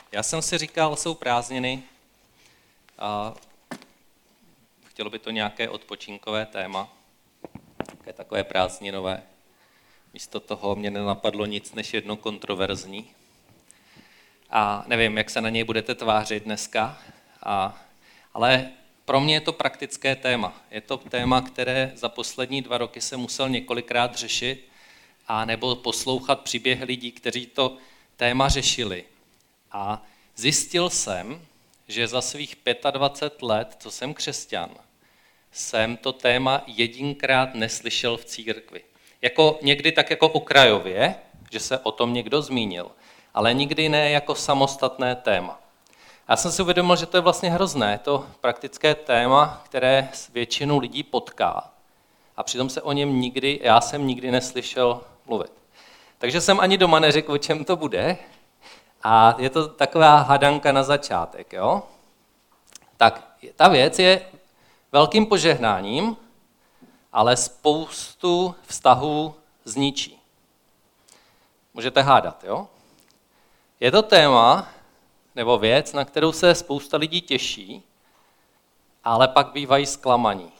Já jsem si říkal, jsou prázdniny a chtělo by to nějaké odpočinkové téma, takové prázdninové. Místo toho mě nenapadlo nic než jedno kontroverzní. A nevím, jak se na něj budete tvářit dneska, ale pro mě je to praktické téma. Je to téma, které za poslední 2 roky jsem musel několikrát řešit a nebo poslouchat příběhy lidí, kteří to téma řešili. A zjistil jsem, že za svých 25 let, co jsem křesťan, jsem to téma jedinkrát neslyšel v církvi. Někdy tak jako okrajově, že se o tom někdo zmínil, ale nikdy ne jako samostatné téma. Já jsem si uvědomil, že to je vlastně hrozné, to praktické téma, které většinu lidí potká. A přitom se o něm já jsem nikdy neslyšel mluvit. Takže jsem ani doma neřekl, o čem to bude. A je to taková hadanka na začátek. Jo? Tak ta věc je velkým požehnáním, ale spoustu vztahů zničí. Můžete hádat, jo? Je to téma nebo věc, na kterou se spousta lidí těší, ale pak bývají zklamaní.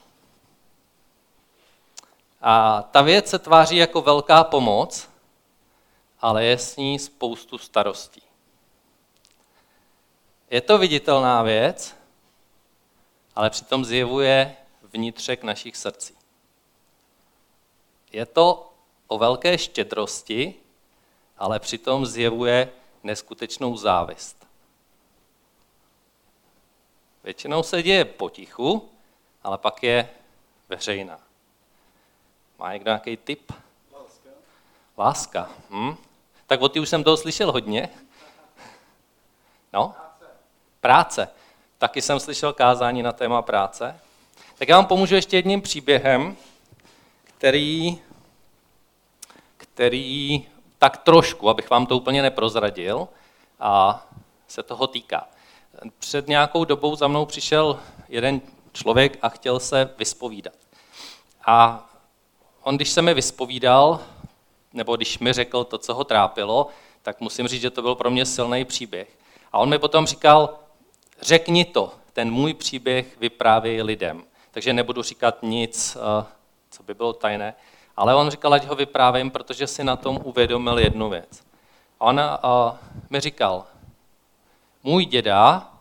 A ta věc se tváří jako velká pomoc, ale je s ní spoustu starostí. Je to viditelná věc, ale přitom zjevuje vnitřek našich srdcí. Je to o velké štědrosti, ale přitom zjevuje neskutečnou závist. Většinou se děje potichu, ale pak je veřejná. Má někdo nějaký tip? Láska. Tak o ty už jsem toho slyšel hodně. No? Práce. Taky jsem slyšel kázání na téma práce. Tak já vám pomůžu ještě jedním příběhem, který tak trošku, abych vám to úplně neprozradil, a se toho týká. Před nějakou dobou za mnou přišel jeden člověk a chtěl se vyspovídat. A on, když se mi vyspovídal, nebo když mi řekl to, co ho trápilo, tak musím říct, že to byl pro mě silný příběh. A on mi potom říkal, řekni to, ten můj příběh vyprávěj lidem. Takže nebudu říkat nic, co by bylo tajné, ale on říkal, ať ho vyprávím, protože si na tom uvědomil jednu věc. A on mi říkal, můj děda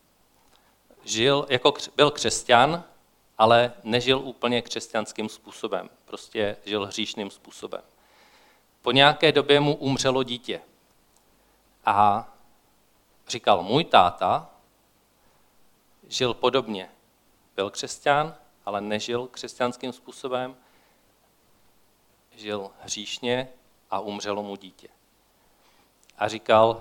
byl křesťan, ale nežil úplně křesťanským způsobem, prostě žil hříšným způsobem. Po nějaké době mu umřelo dítě. A říkal, můj táta žil podobně. Byl křesťan, ale nežil křesťanským způsobem, žil hříšně a umřelo mu dítě. A říkal,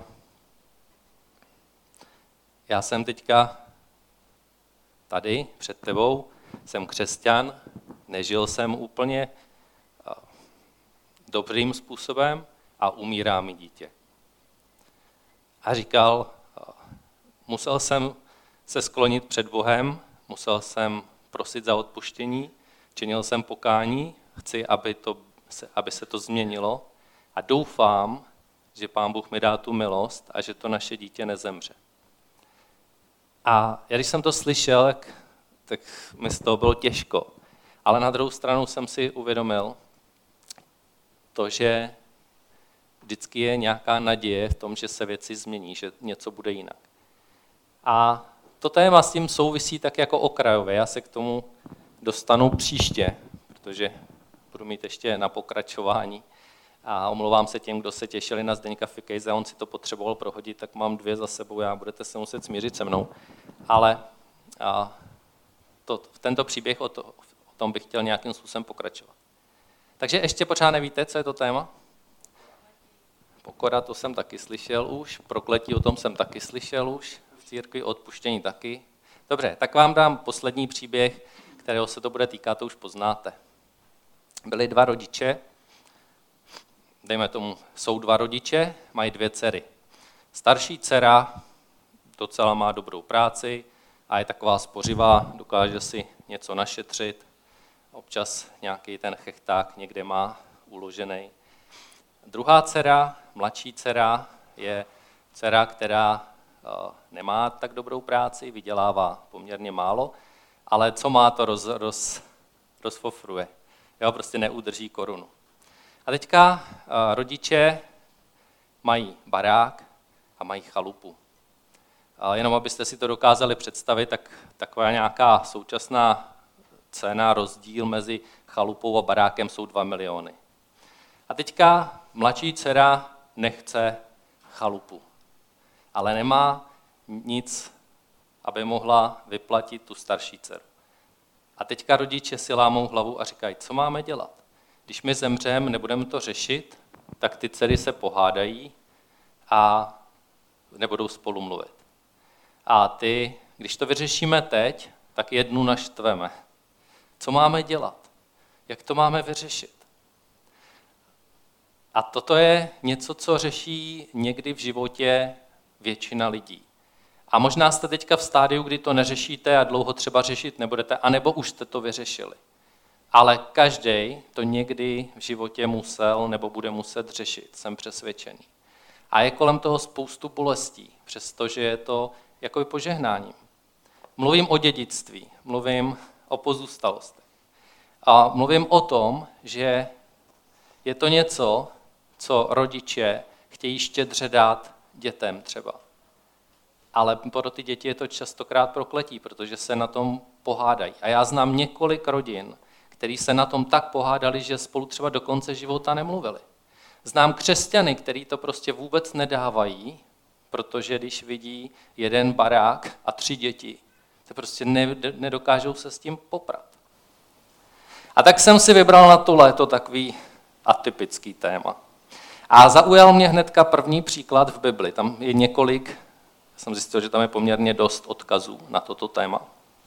já jsem teďka tady před tebou, jsem křesťan, nežil jsem úplně dobrým způsobem a umírá mi dítě. A říkal, musel jsem se sklonit před Bohem, musel jsem prosit za odpuštění, činil jsem pokání, chci, aby se to změnilo a doufám, že Pán Bůh mi dá tu milost a že to naše dítě nezemře. A já když jsem to slyšel, tak mi z toho bylo těžko. Ale na druhou stranu jsem si uvědomil to, že vždycky je nějaká naděje v tom, že se věci změní, že něco bude jinak. A to téma s tím souvisí tak jako okrajově. Já se k tomu dostanu příště, protože budu mít ještě na pokračování. A omlouvám se těm, kdo se těšili na Zdeňka Fikejze, on si to potřeboval prohodit, tak mám 2 za sebou, budete se muset smířit se mnou. Ale tento příběh o tom bych chtěl nějakým způsobem pokračovat. Takže ještě pořád nevíte, co je to téma? Pokora, to jsem taky slyšel už, prokletí, o tom jsem taky slyšel už, v církvi, odpuštění taky. Dobře, tak vám dám poslední příběh, kterého se to bude týkat, to už poznáte. Byli 2 rodiče, dejme tomu, jsou 2 rodiče, mají 2 dcery. Starší dcera docela má dobrou práci a je taková spořivá, dokáže si něco našetřit, občas nějaký ten chechták někde má uložený. Druhá dcera, mladší dcera, je dcera, která nemá tak dobrou práci, vydělává poměrně málo, ale co má, to rozfofruje. Jo, prostě neudrží korunu. A teďka rodiče mají barák a mají chalupu. Jenom abyste si to dokázali představit, tak taková nějaká současná cena, rozdíl mezi chalupou a barákem jsou 2 miliony. A teďka mladší dcera nechce chalupu, ale nemá nic, aby mohla vyplatit tu starší dceru. A teďka rodiče si lámou hlavu a říkají, co máme dělat? Když my zemřeme, nebudeme to řešit, tak ty dcery se pohádají a nebudou spolu mluvit. A když to vyřešíme teď, tak jednu naštveme. Co máme dělat? Jak to máme vyřešit? A toto je něco, co řeší někdy v životě většina lidí. A možná jste teďka v stádiu, kdy to neřešíte a dlouho třeba řešit nebudete, anebo už jste to vyřešili. Ale každý to někdy v životě musel nebo bude muset řešit, jsem přesvědčený. A je kolem toho spoustu bolestí, přestože je to jako požehnáním. Mluvím o dědictví, mluvím o pozůstalostech. A mluvím o tom, že je to něco, co rodiče chtějí štědře dát dětem třeba. Ale pro ty děti je to častokrát prokletí, protože se na tom pohádají. A já znám několik rodin, který se na tom tak pohádali, že spolu třeba do konce života nemluvili. Znám křesťany, který to prostě vůbec nedávají, protože když vidí jeden barák a 3 děti, to prostě nedokážou se s tím poprat. A tak jsem si vybral na to léto takový atypický téma. A zaujal mě hnedka první příklad v Bibli. Tam je několik, jsem zjistil, že tam je poměrně dost odkazů na toto téma.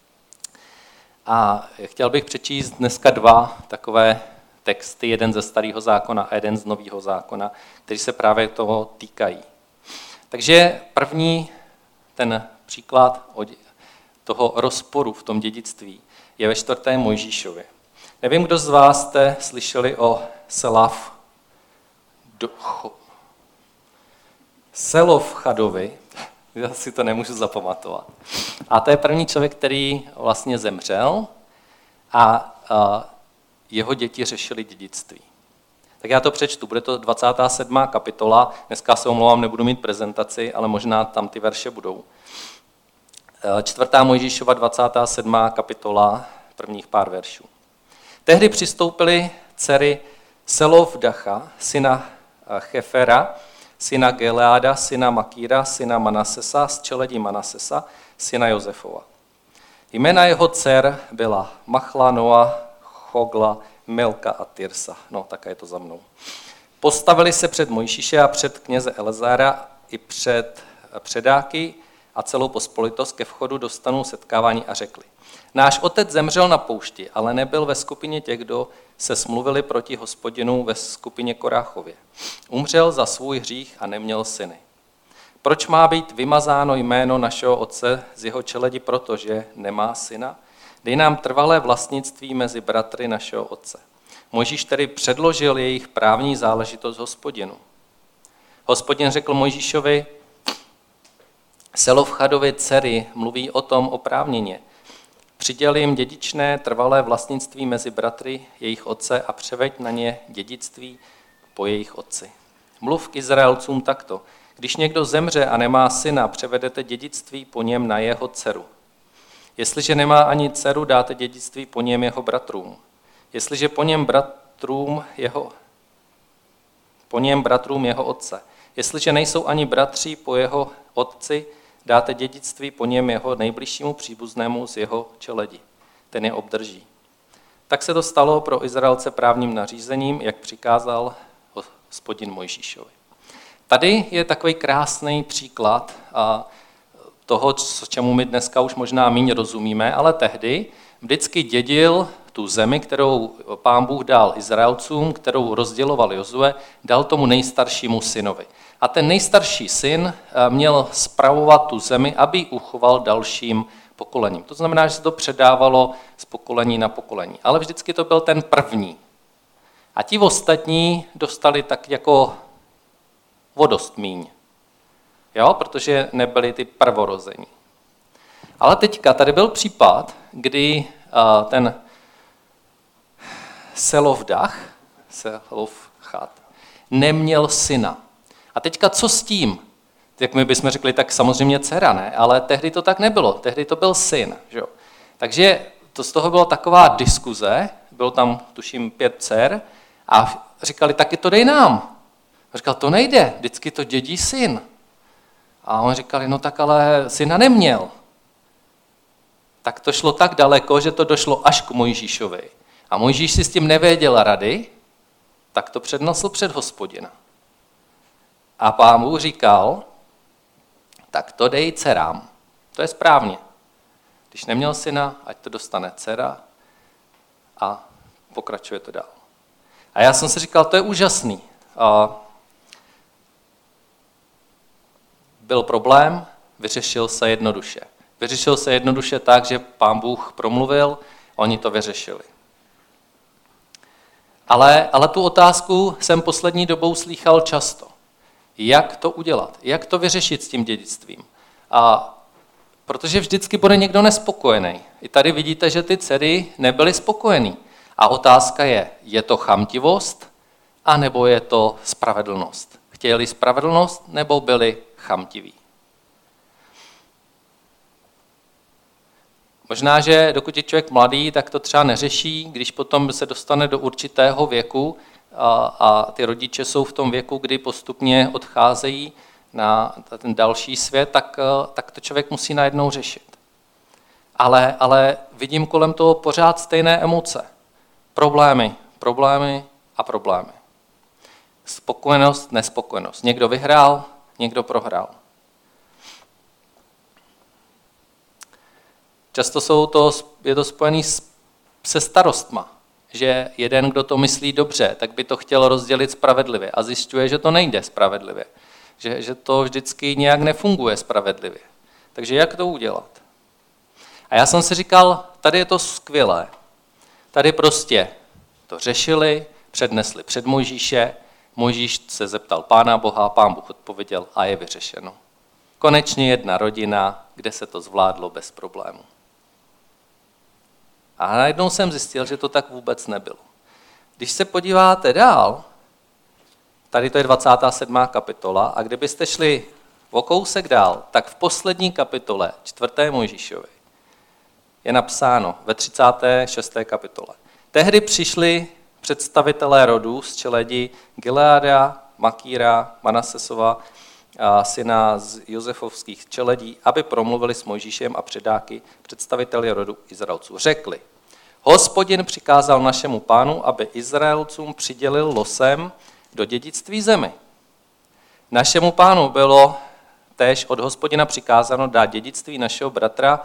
A chtěl bych přečíst dneska 2 takové texty, jeden ze Starého zákona a jeden z Nového zákona, který se právě toho týkají. Takže první ten příklad toho rozporu v tom dědictví je ve 4. Mojžíšově. Nevím, kdo z vás jste slyšeli o Selofchadovi, já si to nemůžu zapamatovat. A to je první člověk, který vlastně zemřel a jeho děti řešili dědictví. Tak já to přečtu, bude to 27. kapitola, dneska se omlouvám, nebudu mít prezentaci, ale možná tam ty verše budou. 4. Mojžíšova 27. kapitola, prvních pár veršů. Tehdy přistoupili dcery Selofdacha, syna Chefera, syna Geleáda, syna Makíra, syna Manasesa, z čeledí Manasesa, syna Josefova. Jména jeho dcer byla Machla, Noa, Chogla, Milka a Tirsa. No, tak je to za mnou. Postavili se před Mojžíše a před kněze Elezára i před předáky a celou pospolitost ke vchodu do stanu setkávání a řekli. Náš otec zemřel na poušti, ale nebyl ve skupině těch, kdo se smluvili proti Hospodinu ve skupině Koráchově. Umřel za svůj hřích a neměl syny. Proč má být vymazáno jméno našeho otce z jeho čeledi, protože nemá syna? Dej nám trvalé vlastnictví mezi bratry našeho otce. Mojžíš tedy předložil jejich právní záležitost Hospodinu. Hospodin řekl Mojžíšovi, Selofchadovi dcery mluví o tom oprávněně. Přiděl jim dědičné trvalé vlastnictví mezi bratry jejich otce a převeď na ně dědictví po jejich otci. Mluv k Izraelcům takto. Když někdo zemře a nemá syna, převedete dědictví po něm na jeho dceru. Jestliže nemá ani dceru, dáte dědictví po něm jeho bratrům. Jestliže po něm bratrům jeho otce. Jestliže nejsou ani bratři po jeho otci, dáte dědictví po něm jeho nejbližšímu příbuznému z jeho čeledi. Ten je obdrží. Tak se to stalo pro Izraelce právním nařízením, jak přikázal Hospodin Mojžíšovi. Tady je takový krásný příklad toho, čemu my dneska už možná méně rozumíme, ale tehdy vždycky dědil tu zemi, kterou Pán Bůh dal Izraelcům, kterou rozděloval Jozue, dal tomu nejstaršímu synovi. A ten nejstarší syn měl spravovat tu zemi, aby ji uchoval dalším pokolením. To znamená, že se to předávalo z pokolení na pokolení. Ale vždycky to byl ten první. A ti ostatní dostali tak jako o dost míň. jo? Protože nebyli ty prvorození. Ale teďka tady byl případ, kdy ten Selofhad neměl syna. A teďka co s tím? Jak my bychom řekli, tak samozřejmě dcera, ne? Ale tehdy to tak nebylo, tehdy to byl syn. Že? Takže to z toho byla taková diskuze, bylo tam tuším 5 dcer a říkali, taky to dej nám. A říkal, to nejde, vždycky to dědí syn. A on říkali, no tak ale syna neměl. Tak to šlo tak daleko, že to došlo až k Mojžíšovi. A Mojžíš si s tím nevěděl rady, tak to přednesl před Hospodina. A Pán Bůh říkal, tak to dej dcerám. To je správně. Když neměl syna, ať to dostane dcera a pokračuje to dál. A já jsem si říkal, to je úžasný. Byl problém, vyřešil se jednoduše. Vyřešil se jednoduše tak, že Pán Bůh promluvil, oni to vyřešili. Ale tu otázku jsem poslední dobou slýchal často. Jak to udělat? Jak to vyřešit s tím dědictvím? A protože vždycky bude někdo nespokojený. I tady vidíte, že ty dcery nebyly spokojený. A otázka je to chamtivost, anebo je to spravedlnost? Chtěli spravedlnost, nebo byli chamtiví? Možná, že dokud je člověk mladý, tak to třeba neřeší, když potom se dostane do určitého věku a ty rodiče jsou v tom věku, kdy postupně odcházejí na ten další svět, tak to člověk musí najednou řešit. Ale vidím kolem toho pořád stejné emoce. Problémy a problémy. Spokojenost, nespokojenost. Někdo vyhrál, někdo prohrál. Často je to spojené se starostma, že jeden, kdo to myslí dobře, tak by to chtěl rozdělit spravedlivě a zjišťuje, že to nejde spravedlivě, že to vždycky nějak nefunguje spravedlivě. Takže jak to udělat? A já jsem si říkal, tady je to skvělé. Tady prostě to řešili, přednesli před Mojžíše, Mojžíš se zeptal Pána Boha, Pán Bůh odpověděl a je vyřešeno. Konečně jedna rodina, kde se to zvládlo bez problému. A najednou jsem zjistil, že to tak vůbec nebylo. Když se podíváte dál, tady to je 27. kapitola, a kdybyste šli o kousek dál, tak v poslední kapitole, 4. Mojžíšovi, je napsáno ve 36. kapitole. Tehdy přišli představitelé rodů z čeledi Gileáda, Makíra, Manasesova, syna z Josefovských čeledí, aby promluvili s Mojžíšem a předáky, představiteli rodu Izraelců. Řekli, Hospodin přikázal našemu pánu, aby Izraelcům přidělil losem do dědictví zemi. Našemu pánu bylo též od Hospodina přikázáno dát dědictví našeho bratra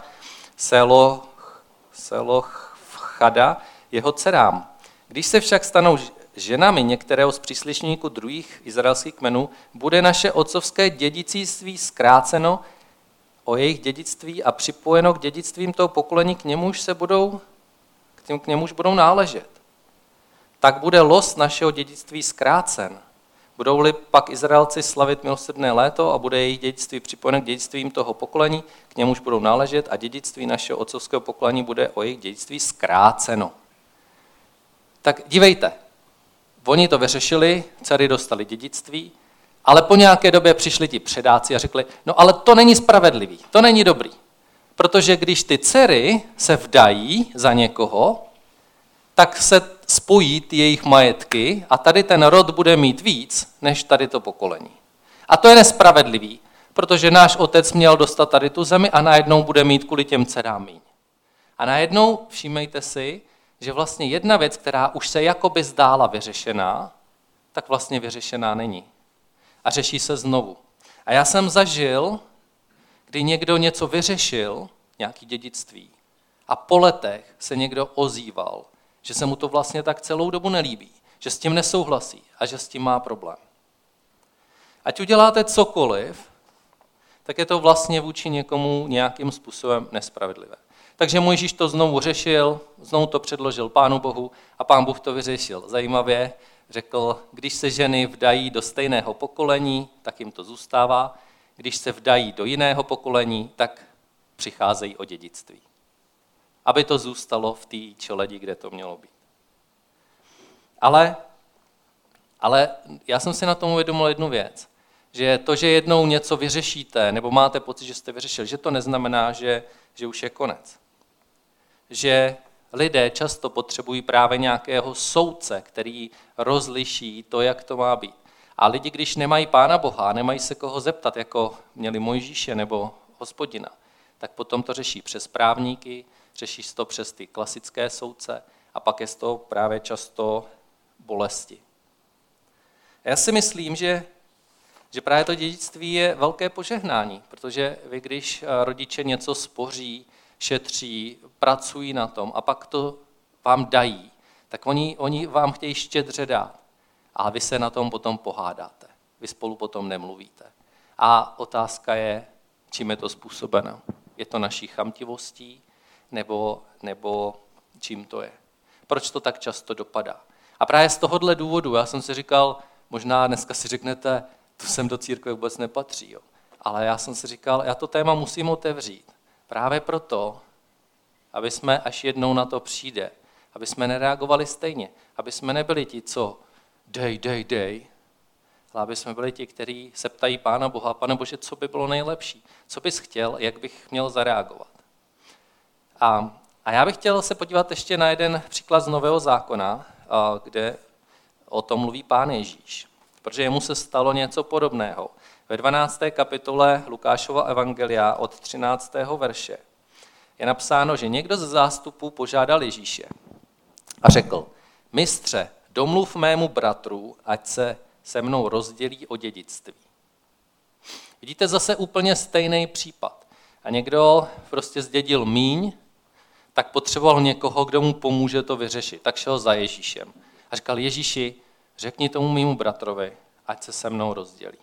Selofhada jeho dcerám. Když se však stanou ženami některého z příslušníků druhých izraelských kmenů, bude naše otcovské dědictví zkráceno o jejich dědictví a připojeno k dědictvím toho pokolení, k němuž budou náležet. Tak bude los našeho dědictví zkrácen. Budou-li pak Izraelci slavit milosrdné léto a bude jejich dědictví připojeno k dědictvím toho pokolení, k němuž budou náležet a dědictví našeho otcovského pokolení bude o jejich dědictví zkráceno. Tak dívejte, oni to vyřešili, dcery dostali dědictví, ale po nějaké době přišli ti předáci a řekli, no ale to není spravedlivý, to není dobrý. Protože když ty dcery se vdají za někoho, tak se spojí ty jejich majetky a tady ten rod bude mít víc, než tady to pokolení. A to je nespravedlivý, protože náš otec měl dostat tady tu zemi a najednou bude mít kvůli těm dcerám míň. A najednou všímejte si, že vlastně jedna věc, která už se jakoby zdála vyřešená, tak vlastně vyřešená není. A řeší se znovu. A já jsem zažil, kdy někdo něco vyřešil, nějaký dědictví, a po letech se někdo ozýval, že se mu to vlastně tak celou dobu nelíbí, že s tím nesouhlasí a že s tím má problém. Ať uděláte cokoliv, tak je to vlastně vůči někomu nějakým způsobem nespravedlivé. Takže Mojžíš to znovu řešil, znovu to předložil Pánu Bohu a Pán Bůh to vyřešil. Zajímavě řekl, když se ženy vdají do stejného pokolení, tak jim to zůstává. když se vdají do jiného pokolení, tak přicházejí o dědictví. Aby to zůstalo v té čeledi, kde to mělo být. Ale já jsem si na tom uvědomil jednu věc, že to, že jednou něco vyřešíte, nebo máte pocit, že jste vyřešili, že to neznamená, že už je konec. Že lidé často potřebují právě nějakého soudce, který rozliší to, jak to má být. A lidi, když nemají Pána Boha, nemají se koho zeptat, jako měli Mojžíše nebo Hospodina, tak potom to řeší přes právníky, řeší to přes ty klasické soudce a pak je to právě často bolesti. A já si myslím, že právě to dědictví je velké požehnání, protože vy, když rodiče něco spoří, šetří, pracují na tom a pak to vám dají, tak oni vám chtějí štědře dát. A vy se na tom potom pohádáte. Vy spolu potom nemluvíte. A otázka je, čím je to způsobeno. Je to naší chamtivostí, nebo čím to je. Proč to tak často dopadá? A právě z tohohle důvodu, já jsem si říkal, možná dneska si řeknete, to sem do církve vůbec nepatří. Jo. Ale já jsem si říkal, já to téma musím otevřít. Právě proto, aby jsme, až jednou na to přijde, aby jsme nereagovali stejně, aby jsme nebyli ti, co dej, ale aby jsme byli ti, kteří se ptají Pána Boha, Pane Bože, co by bylo nejlepší, co bys chtěl, jak bych měl zareagovat. A já bych chtěl se podívat ještě na jeden příklad z Nového zákona, kde o tom mluví Pán Ježíš, protože jemu se stalo něco podobného. Ve 12. kapitole Lukášova evangelia od 13. verše je napsáno, že někdo ze zástupů požádal Ježíše a řekl, mistře, domluv mému bratru, ať se se mnou rozdělí o dědictví. Vidíte zase úplně stejný případ. A někdo prostě zdědil míň, tak potřeboval někoho, kdo mu pomůže to vyřešit. Tak šel za Ježíšem. A říkal, Ježíši, řekni tomu mému bratrovi, ať se se mnou rozdělí.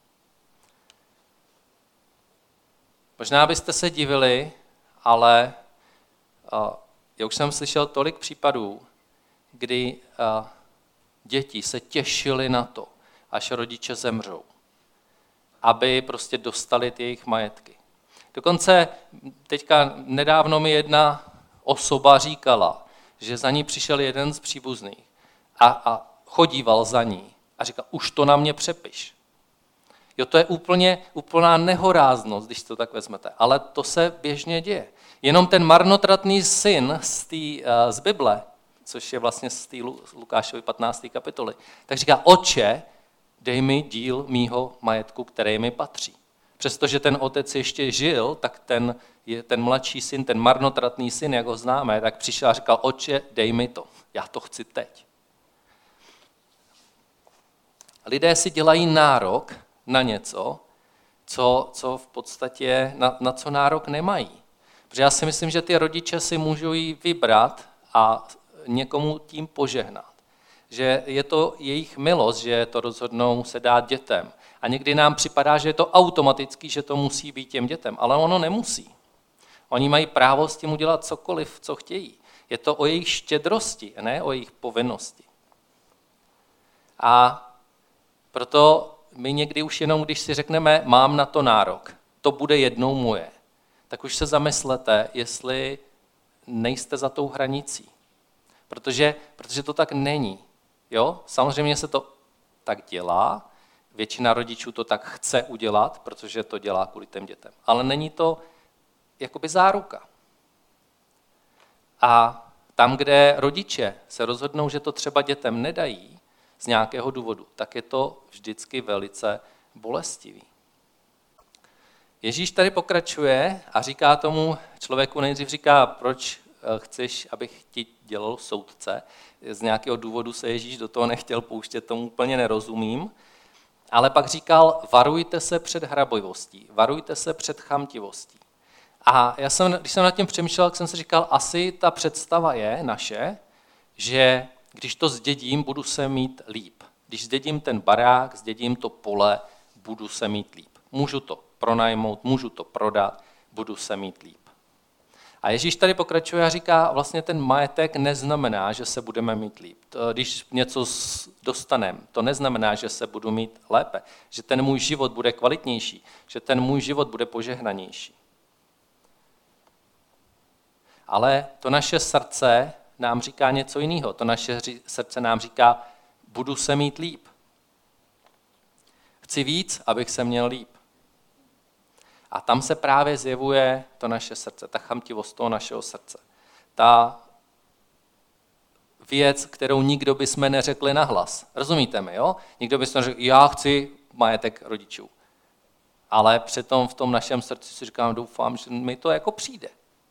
Možná byste se divili, ale já už jsem slyšel tolik případů, kdy děti se těšily na to, až rodiče zemřou, aby prostě dostali ty jejich majetky. Dokonce teďka nedávno mi jedna osoba říkala, že za ní přišel jeden z příbuzných a chodíval za ní a říkal, už to na mě přepiš. Jo, to je úplná nehoráznost, když to tak vezmete, ale to se běžně děje. Jenom ten marnotratný syn z Bible, což je vlastně z té Lukášovy 15. kapitoly, tak říká, otče, dej mi díl mýho majetku, který mi patří. Přestože ten otec ještě žil, tak ten mladší syn, ten marnotratný syn, jak ho známe, tak přišel a říkal, otče, dej mi to, já to chci teď. Lidé si dělají nárok na něco, co v podstatě, na co nárok nemají. Protože já si myslím, že ty rodiče si můžou jí vybrat a někomu tím požehnat. Že je to jejich milost, že to rozhodnou se dát dětem. A někdy nám připadá, že je to automatický, že to musí být těm dětem, ale ono nemusí. Oni mají právo s tím udělat cokoliv, co chtějí. Je to o jejich štědrosti, ne o jejich povinnosti. A proto my někdy už jenom, když si řekneme, mám na to nárok, to bude jednou moje, tak už se zamyslete, jestli nejste za tou hranicí. Protože to tak není. Jo? Samozřejmě se to tak dělá, většina rodičů to tak chce udělat, protože to dělá kvůli těm dětem. Ale není to jakoby záruka. A tam, kde rodiče se rozhodnou, že to třeba dětem nedají z nějakého důvodu, tak je to vždycky velice bolestivý. Ježíš tady pokračuje a říká tomu člověku, nejdřív říká, proč chceš, abych ti dělal soudce. Z nějakého důvodu se Ježíš do toho nechtěl pouštět, tomu úplně nerozumím. Ale pak říkal, varujte se před hrabivostí, varujte se před chamtivostí. A když jsem nad tím přemýšlel, tak jsem si říkal, asi ta představa je naše, že když to zdědím, budu se mít líp. Když zdědím ten barák, zdědím to pole, budu se mít líp. Můžu to pronajmout, můžu to prodat, budu se mít líp. A Ježíš tady pokračuje a říká, vlastně ten majetek neznamená, že se budeme mít líp. Když něco dostaneme, to neznamená, že se budu mít lépe, že ten můj život bude kvalitnější, že ten můj život bude požehnanější. Ale to naše srdce nám říká něco jiného. To naše srdce nám říká, budu se mít líp. Chci víc, abych se měl líp. A tam se právě zjevuje to naše srdce, ta chamtivost toho našeho srdce. Ta věc, kterou nikdo bychom neřekli nahlas. Rozumíte mi, jo? Nikdo bychom neřekl, já chci majetek rodičů. Ale přitom v tom našem srdci si říkám, doufám, že mi to jako přijde.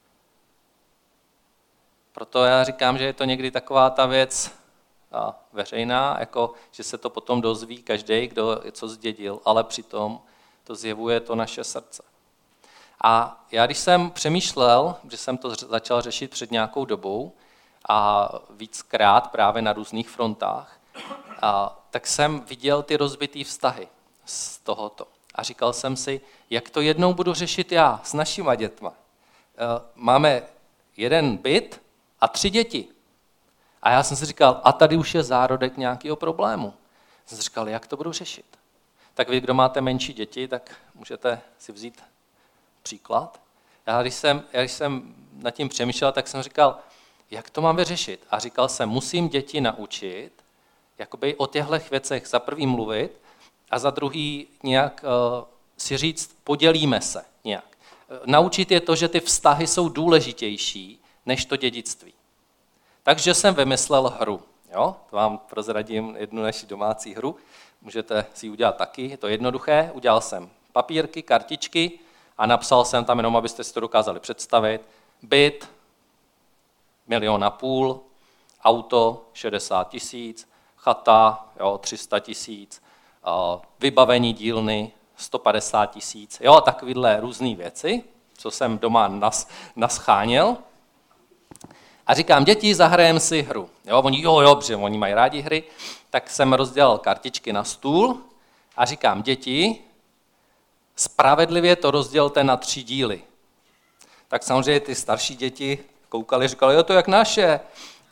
Proto já říkám, že je to někdy taková ta věc veřejná, jako že se to potom dozví každý, kdo co zdědil, ale přitom to zjevuje to naše srdce. A já když jsem přemýšlel, že jsem to začal řešit před nějakou dobou a víckrát právě na různých frontách, tak jsem viděl ty rozbitý vztahy z tohoto. A říkal jsem si, jak to jednou budu řešit já s našima dětma. Máme jeden byt a 3 děti. A já jsem si říkal, a tady už je zárodek nějakého problému. Jsem si říkal, jak to budu řešit. Tak vy, kdo máte menší děti, tak můžete si vzít příklad. Když jsem nad tím přemýšlel, tak jsem říkal, jak to mám vyřešit. A říkal jsem, musím děti naučit, jakoby o těchto věcech za prvý mluvit a za druhý nějak si říct, podělíme se nějak. Naučit je to, že ty vztahy jsou důležitější než to dědictví. Takže jsem vymyslel hru. Jo? To vám prozradím jednu naši domácí hru. Můžete si ji udělat taky, je to jednoduché. Udělal jsem papírky, kartičky a napsal jsem tam jenom, abyste si to dokázali představit. Byt 1,5 milionu, auto 60 000, chata 300 000, vybavení dílny 150 000, takovýhle různé věci, co jsem doma nascháněl. A říkám, děti, zahrajeme si hru. Oni, protože oni mají rádi hry, tak jsem rozdělal kartičky na stůl a říkám, děti, spravedlivě to rozdělte na 3 díly. Tak samozřejmě ty starší děti koukali, říkali, to jak naše,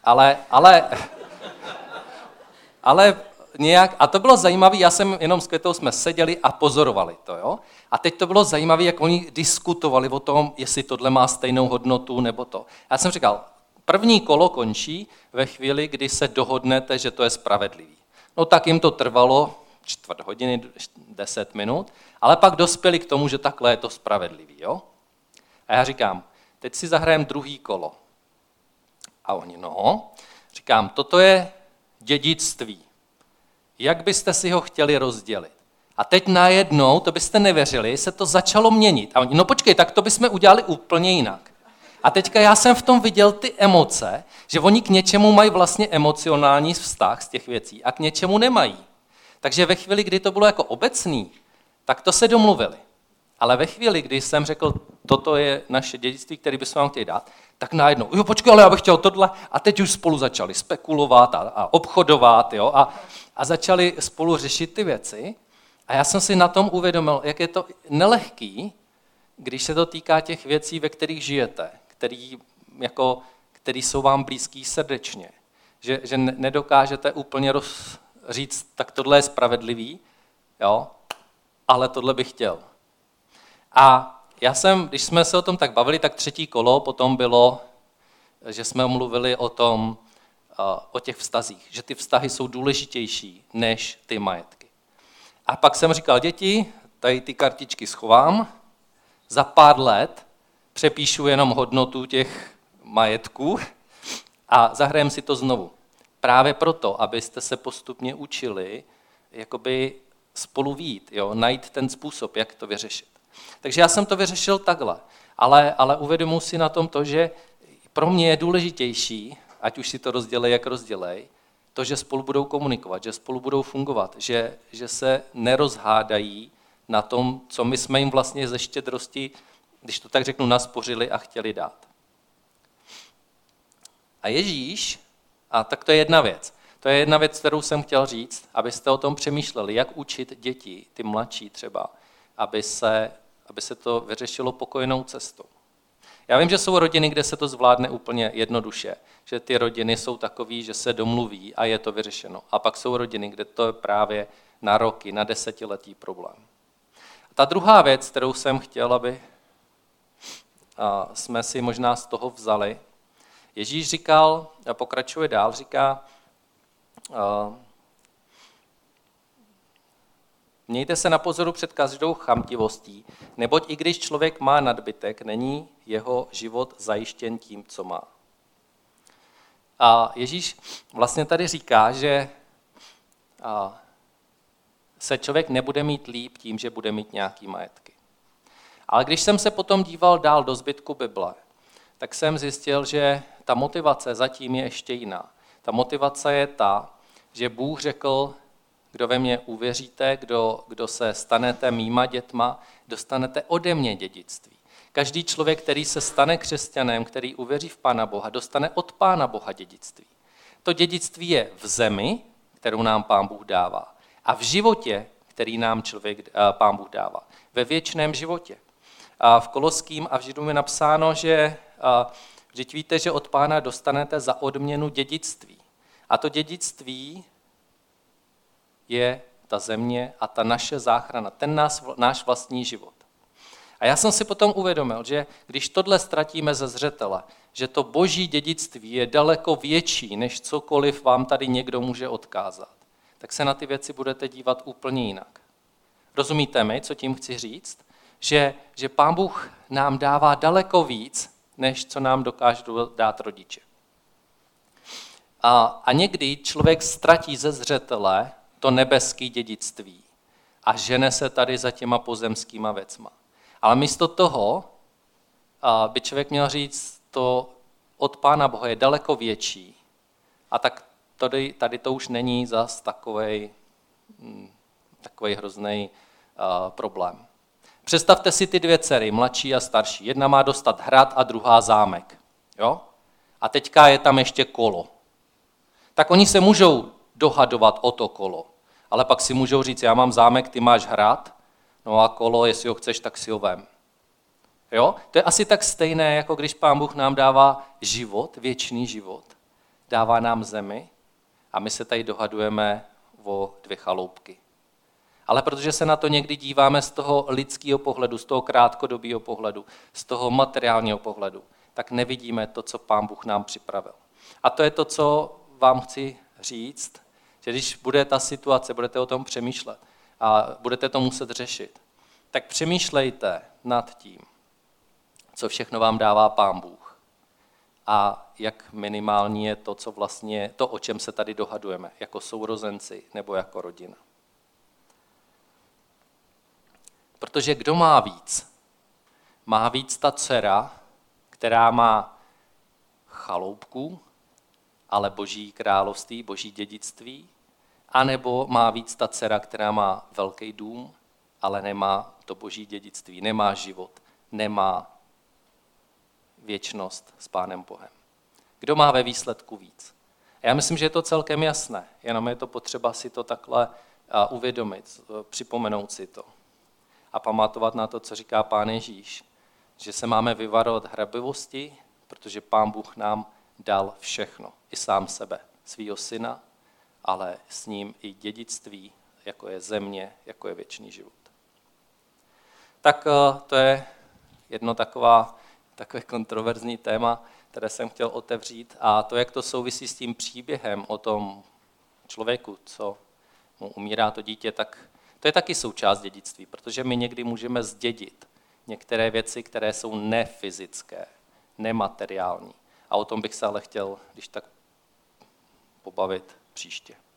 ale nějak, a to bylo zajímavé, já jsem jenom s Květou jsme seděli a pozorovali to, jo. A teď to bylo zajímavé, jak oni diskutovali o tom, jestli tohle má stejnou hodnotu nebo to. Já jsem říkal, první kolo končí ve chvíli, kdy se dohodnete, že to je spravedlivý. No tak jim to trvalo 4 hodiny, 10 minut, ale pak dospěli k tomu, že takhle je to spravedlivý, jo. A já říkám, teď si zahrajeme druhý kolo. A oni, říkám, toto je dědictví. Jak byste si ho chtěli rozdělit? A teď najednou, to byste nevěřili, se to začalo měnit. A oni, počkej, tak to bychom udělali úplně jinak. A teďka já jsem v tom viděl ty emoce, že oni k něčemu mají vlastně emocionální vztah z těch věcí a k něčemu nemají. Takže ve chvíli, kdy to bylo jako obecný, tak to se domluvili. Ale ve chvíli, kdy jsem řekl, toto je naše dědictví, které bychom vám chtěli dát, tak najednou, počkej, ale já bych chtěl tohle. A teď už spolu začali spekulovat a obchodovat, a začali spolu řešit ty věci. A já jsem si na tom uvědomil, jak je to nelehký, když se to týká těch věcí, ve kterých žijete, který jsou vám blízký srdečně. Že nedokážete úplně říct, tak tohle je spravedlivý, ale tohle bych chtěl. A když jsme se o tom tak bavili, tak 3. kolo potom bylo, že jsme mluvili o těch vztazích, že ty vztahy jsou důležitější než ty majetky. A pak jsem říkal, děti, tady ty kartičky schovám, za pár let přepíšu jenom hodnotu těch majetků a zahrajeme si to znovu. Právě proto, abyste se postupně učili jakoby spolu vyjít, najít ten způsob, jak to vyřešit. Takže já jsem to vyřešil takhle, ale uvědomuji si na tom to, že pro mě je důležitější, ať už si to rozdělej, jak rozdělej, to, že spolu budou komunikovat, že spolu budou fungovat, že se nerozhádají na tom, co my jsme jim vlastně ze štědrosti, když to tak řeknu, naspořili a chtěli dát. A Ježíš, a tak to je jedna věc. To je jedna věc, kterou jsem chtěl říct, abyste o tom přemýšleli, jak učit děti, ty mladší třeba, aby se to vyřešilo pokojnou cestou. Já vím, že jsou rodiny, kde se to zvládne úplně jednoduše, že ty rodiny jsou takový, že se domluví a je to vyřešeno. A pak jsou rodiny, kde to je právě na roky, na desetiletí problém. A ta druhá věc, kterou jsem chtěl, aby jsme si možná z toho vzali, Ježíš říkal, a pokračuje dál, říká, mějte se na pozoru před každou chamtivostí, neboť i když člověk má nadbytek, není jeho život zajištěn tím, co má. A Ježíš vlastně tady říká, že se člověk nebude mít líp tím, že bude mít nějaký majetky. Ale když jsem se potom díval dál do zbytku Bible, tak jsem zjistil, že ta motivace zatím je ještě jiná. Ta motivace je ta, že Bůh řekl, kdo ve mě uvěříte, kdo se stanete mýma dětma, dostanete ode mě dědictví. Každý člověk, který se stane křesťanem, který uvěří v Pána Boha, dostane od Pána Boha dědictví. To dědictví je v zemi, kterou nám Pán Bůh dává, a v životě, který nám Pán Bůh dává. Ve věčném životě. A v Koloským a v Židům je napsáno, že vždyť víte, že od Pána dostanete za odměnu dědictví. A to dědictví je ta země a ta naše záchrana, ten náš vlastní život. A já jsem si potom uvědomil, že když tohle ztratíme ze zřetele, že to boží dědictví je daleko větší, než cokoliv vám tady někdo může odkázat, tak se na ty věci budete dívat úplně jinak. Rozumíte mi, co tím chci říct? Že Pán Bůh nám dává daleko víc, než co nám dokážou dát rodiče. A někdy člověk ztratí ze zřetele to nebeské dědictví a žene se tady za těma pozemskýma věcma. Ale místo toho by člověk měl říct, to od Pána Boha je daleko větší a tak tady to už není zas takovej hrozný problém. Představte si ty dvě dcery, mladší a starší. Jedna má dostat hrad a druhá zámek. Jo? A teďka je tam ještě kolo. Tak oni se můžou dohadovat o to kolo. Ale pak si můžou říct, já mám zámek, ty máš hrad, no a kolo, jestli ho chceš, tak si ho vem. Jo? To je asi tak stejné, jako když Pán Bůh nám dává život, věčný život. Dává nám zemi a my se tady dohadujeme o 2 chaloupky. Ale protože se na to někdy díváme z toho lidského pohledu, z toho krátkodobého pohledu, z toho materiálního pohledu, tak nevidíme to, co Pán Bůh nám připravil. A to je to, co vám chci říct, že když bude ta situace, budete o tom přemýšlet a budete to muset řešit, tak přemýšlejte nad tím, co všechno vám dává Pán Bůh a jak minimální je to, co vlastně, to, o čem se tady dohadujeme, jako sourozenci nebo jako rodina. Protože kdo má víc? Má víc ta dcera, která má chaloupku, ale boží království, boží dědictví, anebo má víc ta dcera, která má velký dům, ale nemá to boží dědictví, nemá život, nemá věčnost s Pánem Bohem. Kdo má ve výsledku víc? Já myslím, že je to celkem jasné, jenom je to potřeba si to takhle uvědomit, připomenout si to a pamatovat na to, co říká Pán Ježíš, že se máme vyvarovat hrabivosti, protože Pán Bůh nám dal všechno, i sám sebe, svýho syna, ale s ním i dědictví, jako je země, jako je věčný život. Tak to je jedno takové kontroverzní téma, které jsem chtěl otevřít, a to, jak to souvisí s tím příběhem o tom člověku, co mu umírá to dítě, tak to je taky součást dědictví, protože my někdy můžeme zdědit některé věci, které jsou nefyzické, nemateriální. A o tom bych se ale chtěl, když tak pobavit příště.